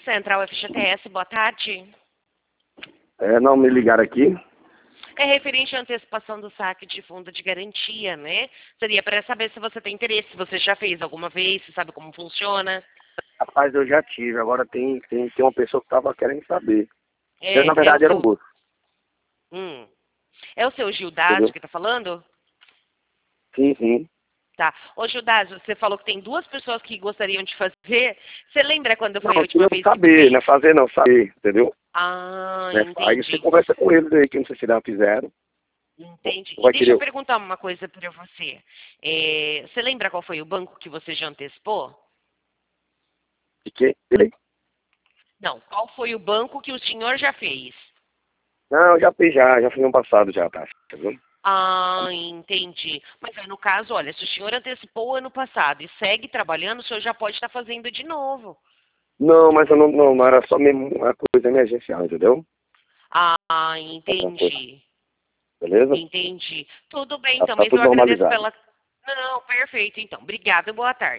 Central FGTS, boa tarde. Não me ligaram aqui. É referente à antecipação do saque de fundo de garantia, né? Seria para saber se você tem interesse, se você já fez alguma vez, se sabe como funciona. Rapaz, eu já tive. Agora tem uma pessoa que estava querendo saber. Na É o verdade, era um seu... moço, É o seu Gildásio entendeu? que está falando? Sim, sim. Tá. Ô, Gildásio, você falou que tem duas pessoas que gostariam de fazer. Você lembra quando Não, foi a eu última queria vez que saber, fez? não é fazer não, saber, entendeu? Ah, Né? Aí você entendi. conversa com eles aí, que não sei se já fizeram. Entendi. E Vai deixa eu querer perguntar uma coisa para você. Você lembra qual foi o banco que você já antecipou? de quê? Ele? Não, qual foi o banco que o senhor já fez? Não, já fiz já fiz no passado já, tá? Entendeu? Ah, entendi. Mas aí, no caso, olha, se o senhor antecipou ano passado e segue trabalhando, o senhor já pode estar fazendo de novo. Não, mas eu não era só mesmo uma coisa emergencial, entendeu? Ah, Alguma coisa, entendi. beleza? Entendi. Tudo bem, Já então, tá mas eu tudo agradeço normalizado. pela... Não, perfeito, então. Obrigada e boa tarde.